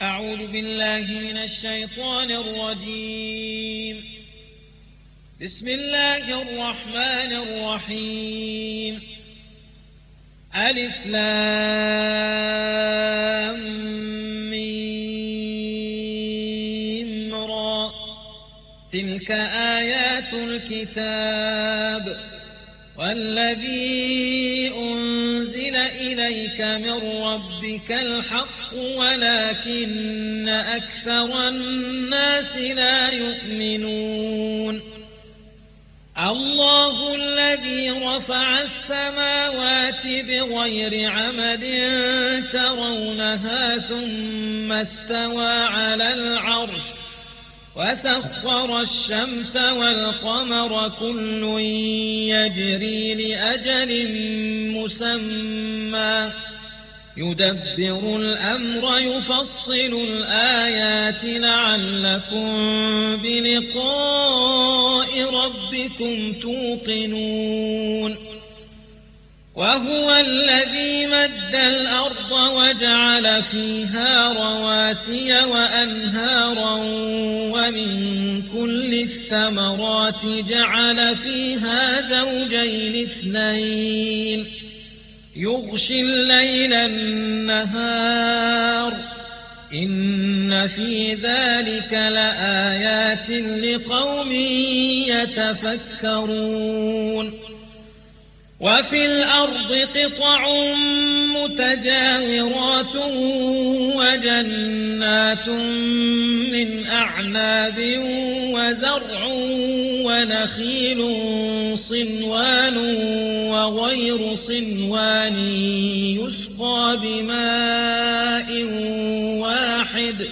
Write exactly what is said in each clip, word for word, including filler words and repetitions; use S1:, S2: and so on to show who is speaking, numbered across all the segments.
S1: أعوذ بالله من الشيطان الرجيم. بسم الله الرحمن الرحيم. ألف لام ميم را. تلك آيات الكتاب والذي أنزل إليك من ربك الحق ولكن أكثر الناس لا يؤمنون. الله الذي رفع السماوات بغير عمد ترونها ثم استوى على العرش وسخر الشمس والقمر كل يجري لأجل مسمى يدبر الأمر يفصل الآيات لعلكم بلقاء ربكم توقنون. وهو الذي مد الأرض وجعل فيها رواسي وأنهارا ومن كل الثمرات جعل فيها زوجين اثنين يغشي الليل النهار إن في ذلك لآيات لقوم يتفكرون. وفي الأرض قطع متجاورات وجنات من أعناب وزرع ونخيل صنوان وغير صنوان يسقى بماء واحد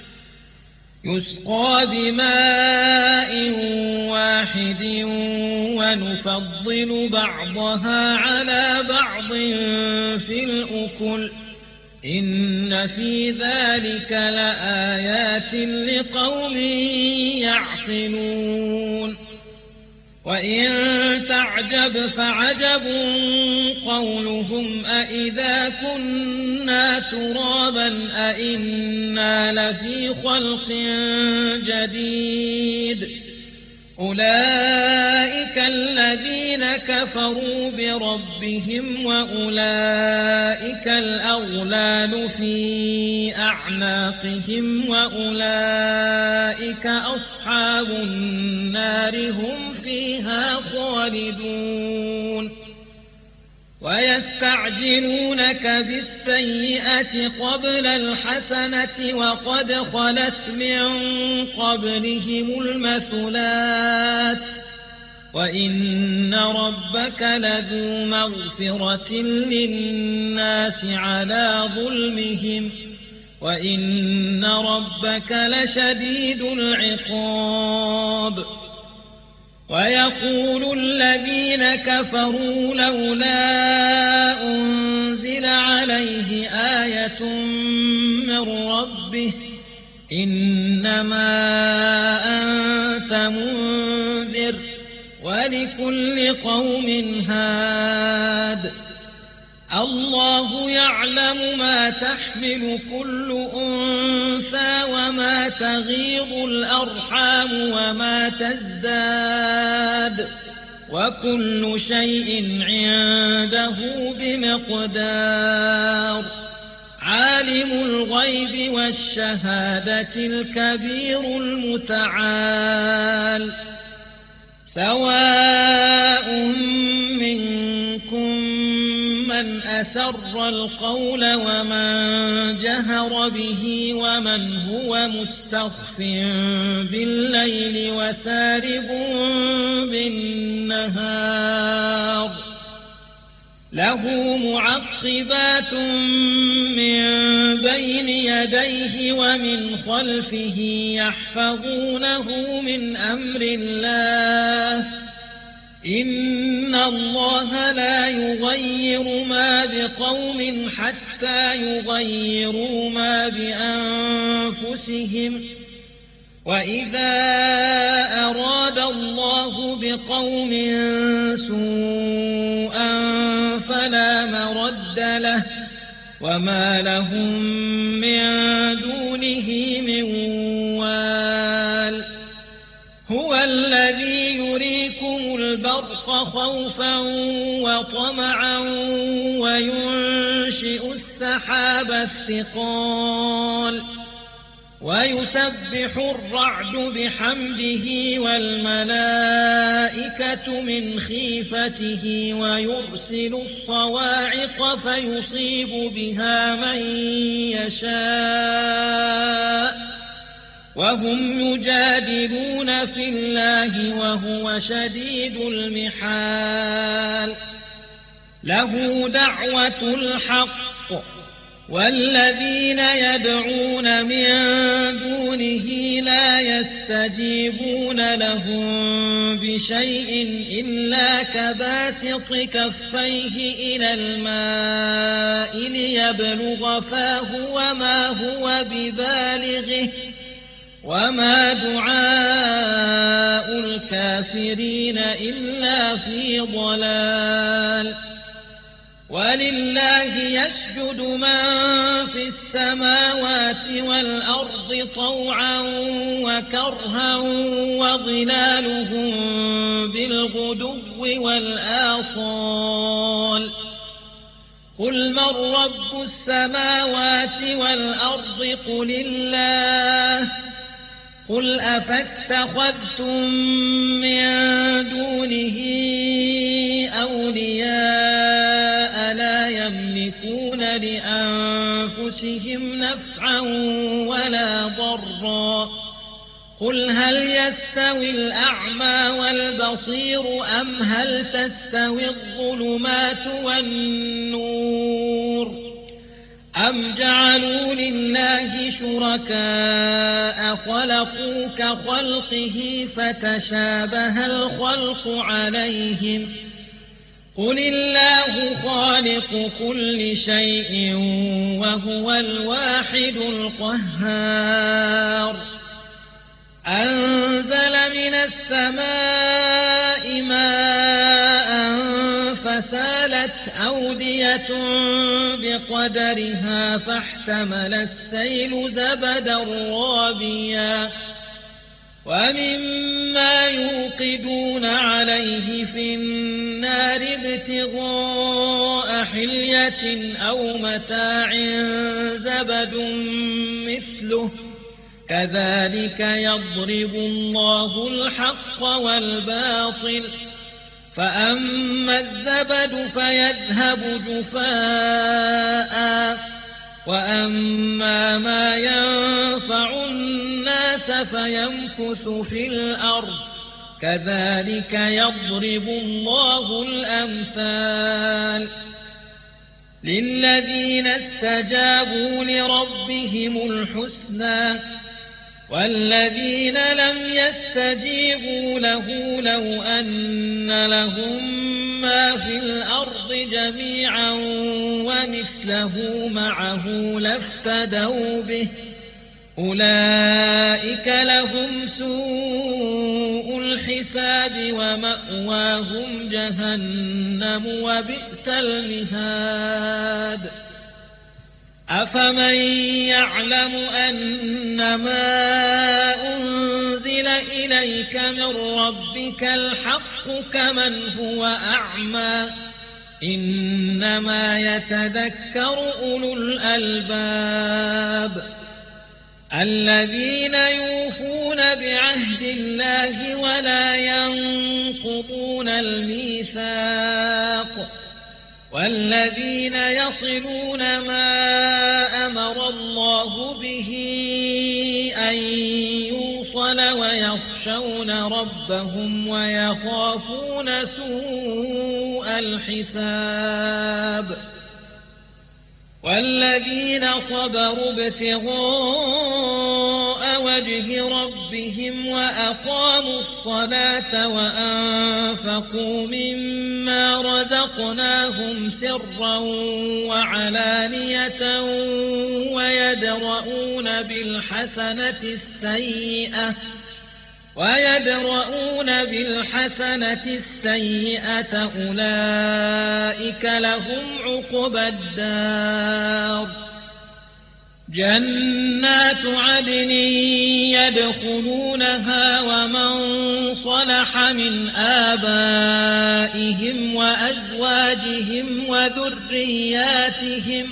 S1: يسقى بماء واحد ونفضل بعضها على بعض في الأكل إن في ذلك لآيات لقوم يعقلون. وإن تعجب فعجب قولهم أإذا كنا ترابا أإنا لفي خلق جديد أولئك الذين كفروا بربهم وأولئك الأغلال في أعناقهم وأولئك أصحاب النار هم فيها خالدون. ويستعجلونك بالسيئة قبل الحسنة وقد خلت من قبلهم المثلات وإن ربك لذو مغفرة للناس على ظلمهم وإن ربك لشديد العقاب. ويقول الذين كفروا لولا أنزل عليه آية من ربه إنما أنت منذر ولكل قوم هاد الله يعلم ما تحمل كل أنثى وما تغيض الأرحام وما تزداد وكل شيء عنده بمقدار. عالم الغيب والشهادة الكبير المتعال. سواء منكم من أسر القول ومن جهر به ومن هو مستخف بالليل وسارب بالنهار له معقبات من بين يديه ومن خلفه يحفظونه من أمر الله إن الله لا يغير ما بقوم حتى يغيروا ما بأنفسهم وإذا أراد الله بقوم سوءا فلا مرد له وما لهم من دونه البرق خوفا وطمعا وينشئ السحاب الثقال ويسبح الرعد بحمده والملائكة من خيفته ويرسل الصواعق فيصيب بها من يشاء وهم يجادلون في الله وهو شديد المحال له دعوة الحق والذين يدعون من دونه لا يستجيبون لهم بشيء إلا كباسط كفيه إلى الماء ليبلغ فاه وما هو ببالغه وما دعاء الكافرين إلا في ضلال ولله يسجد من في السماوات والأرض طوعا وكرها وظلالهم بالغدو والآصال قل من رب السماوات والأرض قل الله قل أفاتخذتم من دونه أولياء لا يملكون لأنفسهم نفعا ولا ضرا قل هل يستوي الأعمى والبصير أم هل تستوي الظلمات والنور أم جعلوا لله شركاء خلقوا كخلقه فتشابه الخلق عليهم قل الله خالق كل شيء وهو الواحد القهار أنزل من السماء ماء فسالت أودية بقدرها فاحتمل السيل زبدا رابيا ومما يوقدون عليه في النار ابتغاء حلية أو متاع زبد مثله كذلك يضرب الله الحق والباطل فأما الزبد فيذهب جفاء وأما ما ينفع الناس فيمكث في الأرض كذلك يضرب الله الأمثال للذين استجابوا لربهم الحسنى والذين لم يستجيبوا له لو أن لهم ما في الأرض جميعا ومثله معه لافتدوا به أولئك لهم سوء الحساب ومأواهم جهنم وبئس المهاد أفمن يعلم أنما أنزل إليك من ربك الحق كمن هو أعمى إنما يتذكر أولو الألباب الذين يوفون بعهد الله ولا ينقضون الميثاق والذين يصلون ما أمر الله به أن يوصل ويخشون ربهم ويخافون سوء الحساب والذين صبروا ابتغاء وجه ربهم وأقاموا الصلاة وأنفقوا مما رزقناهم سرا وعلانية ويدرؤون بالحسنة السيئة ويدرؤون بالحسنة السيئة أولئك لهم عقبى الدار جنات عدن يدخلونها ومن صلح من آبائهم وأزواجهم وذرياتهم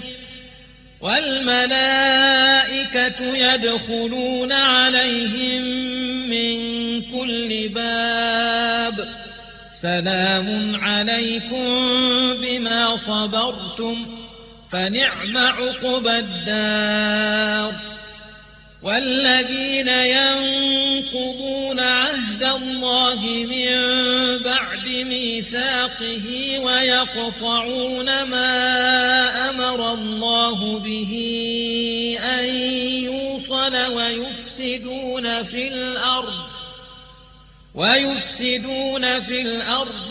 S1: والملائكة يدخلون عليهم من كل باب سلام عليكم بما صبرتم فنعم عقبى الدار. والذين ينقضون عهد الله من بعد ميثاقه ويقطعون ما أمر الله به أن يوصل ويفسدون في الأرض ويفسدون في الأرض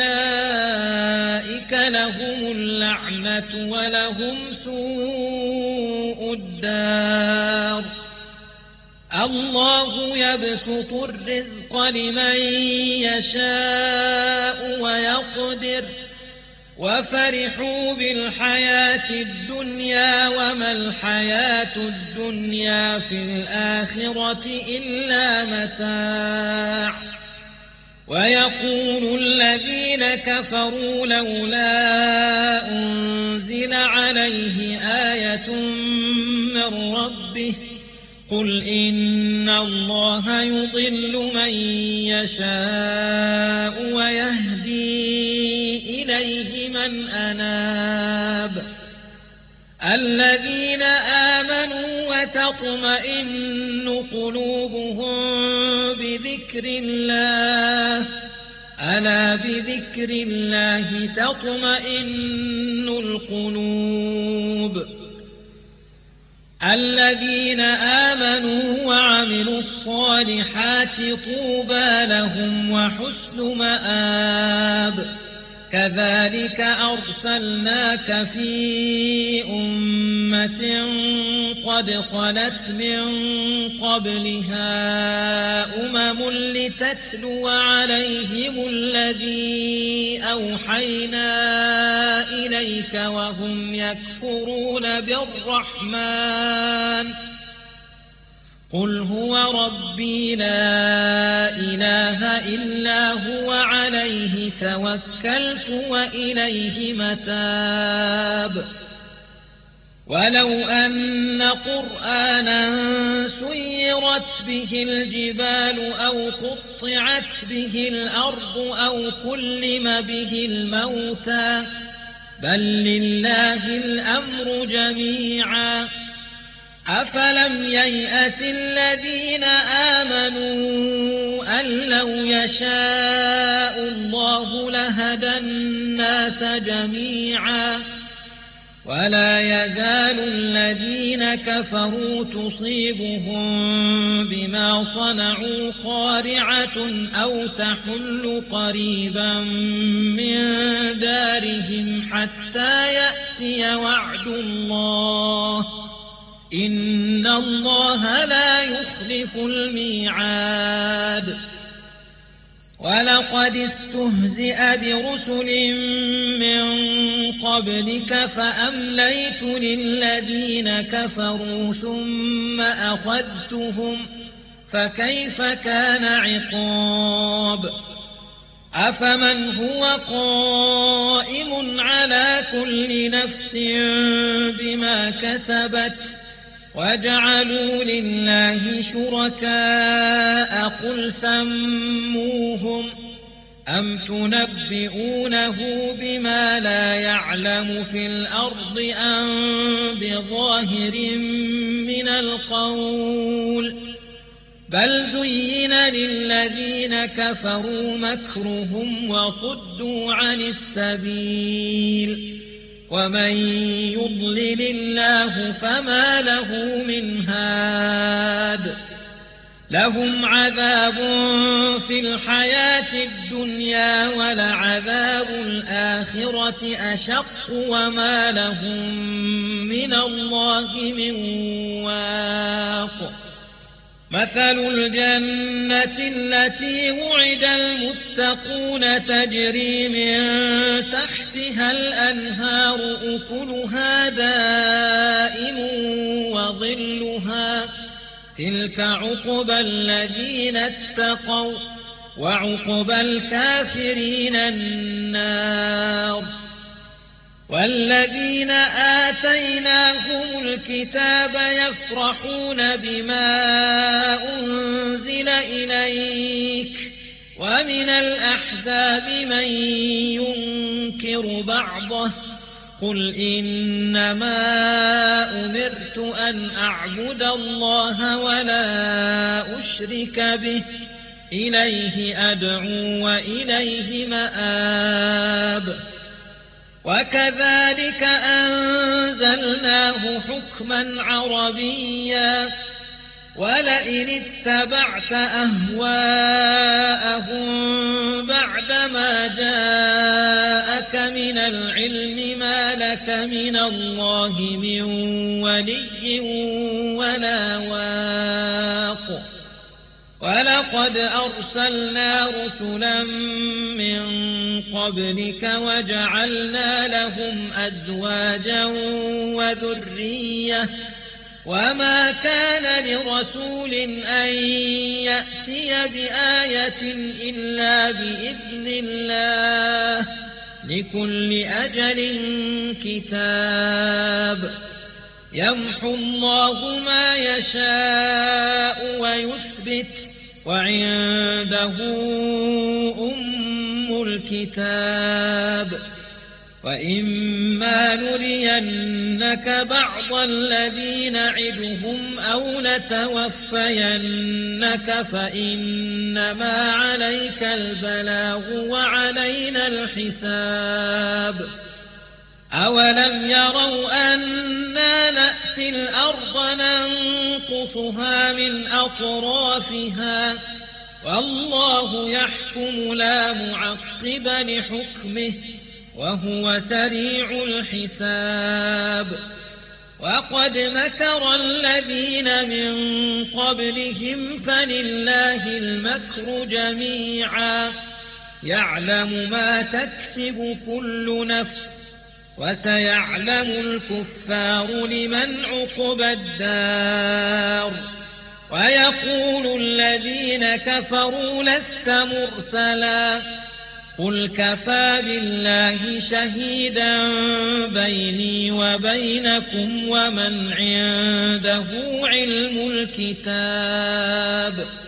S1: أولئك لهم اللعنة ولهم سوء الدار. الله يبسط الرزق لمن يشاء ويقدر وفرحوا بالحياة الدنيا وما الحياة الدنيا في الآخرة إلا متاع. ويقول الذين كفروا لولا أنزل عليه آية من ربه قل إن الله يضل من يشاء ويهدي إليه من أناب. الذين آمنوا وتطمئن قلوبهم بذكر الله ألا بذكر الله تطمئن القلوب. الذين آمنوا وعملوا الصالحات طوبى لهم وحسن مآب. كذلك أرسلناك في أمة قد خلت من قبلها أمم لتتلو عليهم الذي أوحينا إليك وهم يكفرون بالرحمن قل هو ربي لا إله إلا هو عليه توكلت وإليه متاب. ولو أن قرآنا سيرت به الجبال أو قطعت به الأرض أو كلم به الموتى بل لله الأمر جميعا. أفلم ييأس الذين آمنوا أن لو يشاء الله لهدى الناس جميعا. ولا يزال الذين كفروا تصيبهم بما صنعوا قارعة أو تحل قريبا من دارهم حتى يأتي وعد الله إن الله لا يخلف الميعاد. ولقد استهزئ برسل من قبلك فأمليت للذين كفروا ثم أخذتهم فكيف كان عقاب. أفمن هو قائم على كل نفس بما كسبت وجعلوا لله شركاء قل سموهم أم تنبئونه بما لا يعلم في الأرض أم بظاهر من القول بل زين للذين كفروا مكرهم وصدوا عن السبيل ومن يضلل الله فما له من هاد. لهم عذاب في الحياة الدنيا ولعذاب الآخرة أشق وما لهم من الله من واق. مثل الجنة التي وعد المتقون تجري من تحتها الأنهار أكلها دائم وظلها تلك عقبى الذين اتقوا وعقبى الكافرين النار. والذين آتيناهم الكتاب يفرحون بما أنزل إليك ومن الأحزاب من ينكر بعضه قل إنما أمرت أن أعبد الله ولا أشرك به إليه أدعو وإليه مآب. وكذلك أنزلناه حكما عربيا ولئن اتبعت أهواءهم بعدما جاءك من العلم ما لك من الله من ولي ولا واق. ولقد أرسلنا رسلا من قبلك وجعلنا لهم أزواجا وذرية وما كان لرسول أن يأتي بآية إلا بإذن الله لكل أجل كتاب. يمحو الله ما يشاء ويثبت وعنده أم الكتاب. وإما نرينك بعض الذي نعدهم أو نتوفينك فإنما عليك البلاغ وعلينا الحساب. أولم يروا أنا نأتي الأرض ننقصها من أطرافها والله يحكم لا معقب لحكمه وهو سريع الحساب. وقد مكر الذين من قبلهم فلله المكر جميعا يعلم ما تكسب كل نفس وسيعلم الكفار لمن عقبى الدار. ويقول الذين كفروا لست مرسلا قل كفى بالله شهيدا بيني وبينكم ومن عنده علم الكتاب.